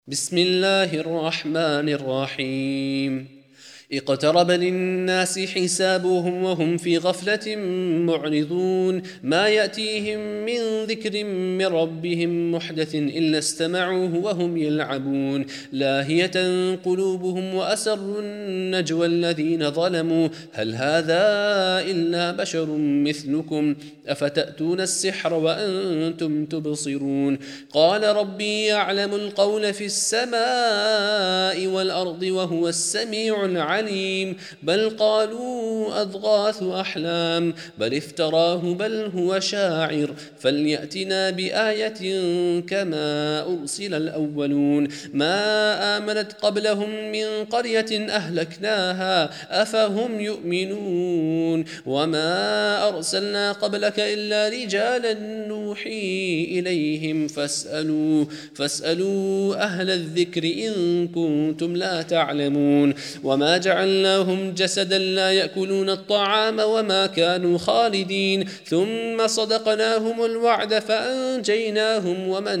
بسم الله الرحمن الرحيم اقترب للناس حسابهم وهم في غفلة معرضون ما يأتيهم من ذكر من ربهم محدث إلا استمعوه وهم يلعبون لاهية قلوبهم وأسروا النجوى الذين ظلموا هل هذا إلا بشر مثلكم أفتأتون السحر وأنتم تبصرون قال ربي يعلم القول في السماء والأرض وهو السميع العليم بل قالوا أضغاث أحلام بل افتراه بل هو شاعر فليأتنا بآية كما أرسل الأولون ما آمنت قبلهم من قرية أهلكناها أفهم يؤمنون وما أرسلنا قبلك إلا رجالا نوحي إليهم فاسألوا أهل الذكر إن كنتم لا تعلمون وما جعلناهم جسدا لا يأكلون الطعام وما كانوا خالدين ثم صدقناهم الوعد فأنجيناهم ومن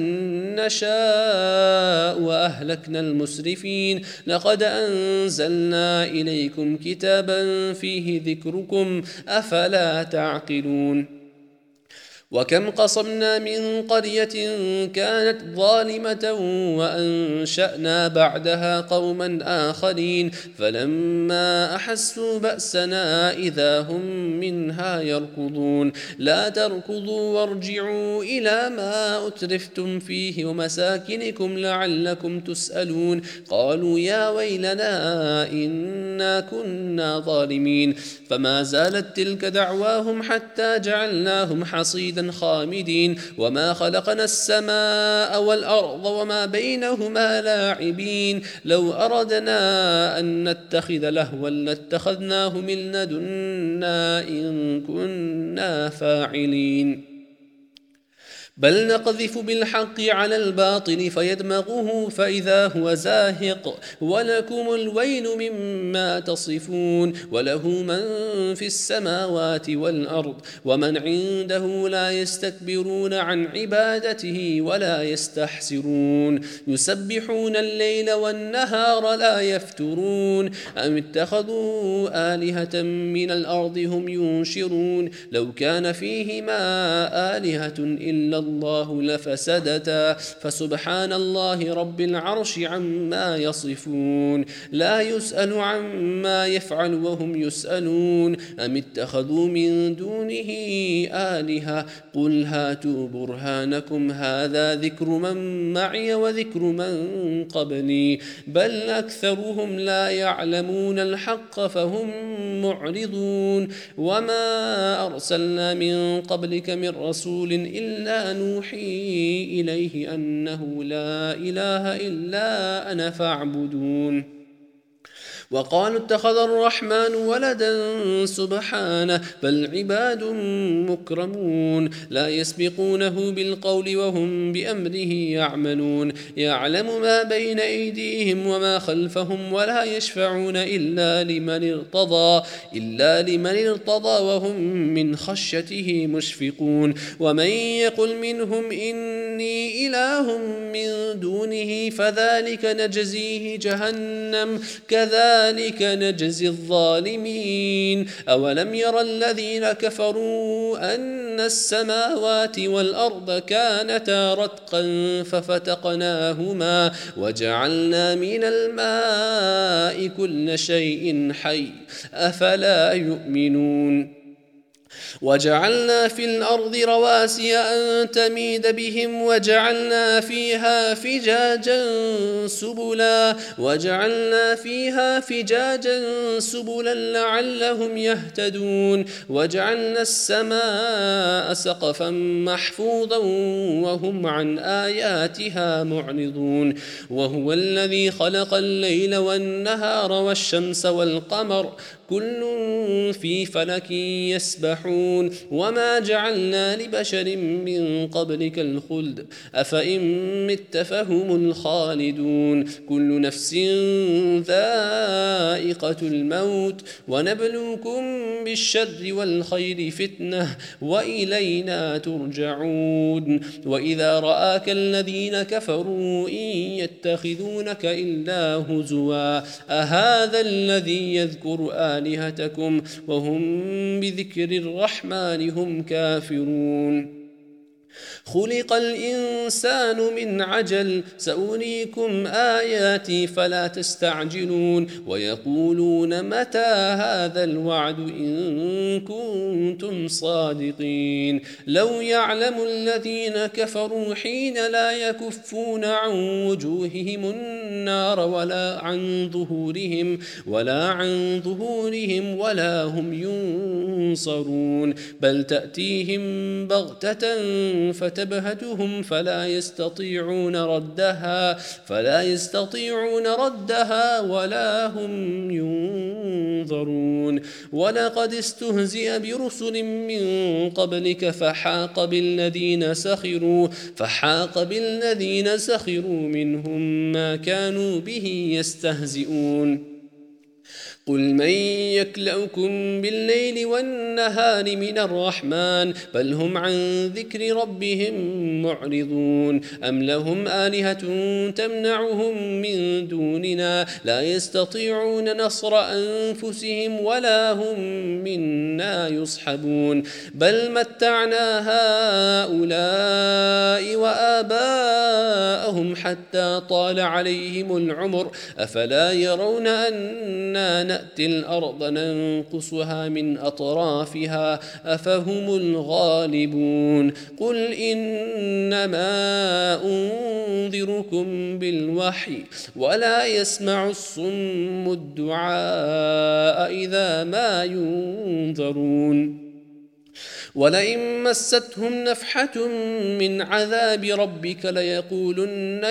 نشاء وأهلكنا المسرفين لقد أنزلنا إليكم كتابا فيه ذكركم أفلا تعقلون وكم قصمنا من قرية كانت ظالمة وأنشأنا بعدها قوما آخرين فلما أحسوا بأسنا إذا هم منها يركضون لا تركضوا وارجعوا إلى ما أترفتم فيه ومساكنكم لعلكم تسألون قالوا يا ويلنا إنا كنا ظالمين فما زالت تلك دعواهم حتى جعلناهم حصيدا خامدين وما خلقنا السماء والأرض وما بينهما لاعبين لو أردنا أن نتخذ لهوا لاتخذناه من لدنا إن كنا فاعلين بل نقذف بالحق على الباطل فيدمغه فإذا هو زاهق ولكم الويل مما تصفون وله من في السماوات والأرض ومن عنده لا يستكبرون عن عبادته ولا يستحسرون يسبحون الليل والنهار لا يفترون أم اتخذوا آلهة من الأرض هم ينشرون لو كان فيهما آلهة إلا الله لفسدتا فسبحان الله رب العرش عما يصفون لا يسأل عما يفعل وهم يسألون أم اتخذوا من دونه آلهة قل هاتوا برهانكم هذا ذكر من معي وذكر من قبلي بل أكثرهم لا يعلمون الحق فهم معرضون وما أرسلنا من قبلك من رسول إلا نوحي إليه أنه لا إله إلا أنا فاعبدون وقالوا اتخذ الرحمن ولدا سبحانه بل عباد مكرمون لا يسبقونه بالقول وهم بأمره يعملون يعلم ما بين أيديهم وما خلفهم ولا يشفعون إلا لمن ارتضى وهم من خشيته مشفقون ومن يقل منهم إني إله من دونه فذلك نجزيه جهنم كذلك نجزي الظالمين أولم ير الذين كفروا أن السماوات والأرض كانتا رتقا ففتقناهما وجعلنا من الماء كل شيء حي أفلا يؤمنون وجعلنا في الأرض رواسي أن تميد بهم وجعلنا فيها فجاجا سبلا لعلهم يهتدون وجعلنا السماء سقفا محفوظا وهم عن آياتها معرضون وهو الذي خلق الليل والنهار والشمس والقمر كل في فلك يسبحون يعلمون وما جعلنا لبشر من قبلك الخلد أفإن مت فهم الخالدون كل نفس ذائقة الموت ونبلوكم بالشر والخير فتنة وإلينا ترجعون وإذا رآك الذين كفروا إن يتخذونك إلا هزوا أهذا الذي يذكر آلهتكم وهم بذكر الرحمن هم كافرون خلق الإنسان من عجل سأريكم آياتي فلا تستعجلون ويقولون متى هذا الوعد إن كنتم صادقين لو يعلم الذين كفروا حين لا يكفون عن وجوههم النار ولا عن ظهورهم ولا هم ينصرون بل تأتيهم بغتة فتبهتهم فلا يستطيعون ردها ولا هم ينظرون ولقد استهزئ برسل من قبلك فحاق بالذين سخروا منهم ما كانوا به يستهزئون قل من يكلؤكم بالليل والنهار من الرحمن بل هم عن ذكر ربهم معرضون أم لهم آلهة تمنعهم من دوننا لا يستطيعون نصر أنفسهم ولا هم منا يصحبون بل متعنا هؤلاء وآباءهم حتى طال عليهم العمر أفلا يرون أنا نأتي الأرض ننقصها من أطرافها أفهم الغالبون قل إنما أنذركم بالوحي ولا يسمع الصم الدعاء إذا ما ينذرون ولئن مستهم نفحة من عذاب ربك ليقولن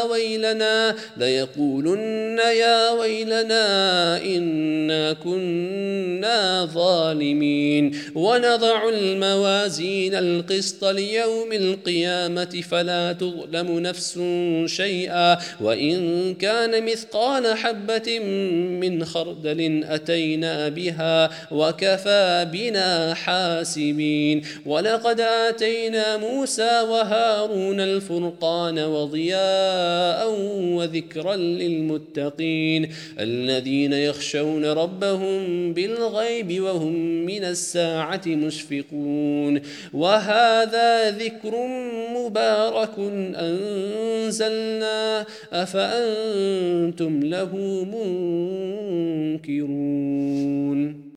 يا ويلنا إنا كنا ظالمين ونضع الموازين القسط ليوم القيامة فلا تظلم نفس شيئا وإن كان مثقال حبة من خردل أتينا بها وكفى بنا حاسبين ولقد آتينا موسى وهارون الفرقان وضياء وذكرا للمتقين الذين يخشون ربهم بالغيب وهم من الساعة مشفقون وهذا ذكر مبارك أنزلناه أفأنتم له منكرون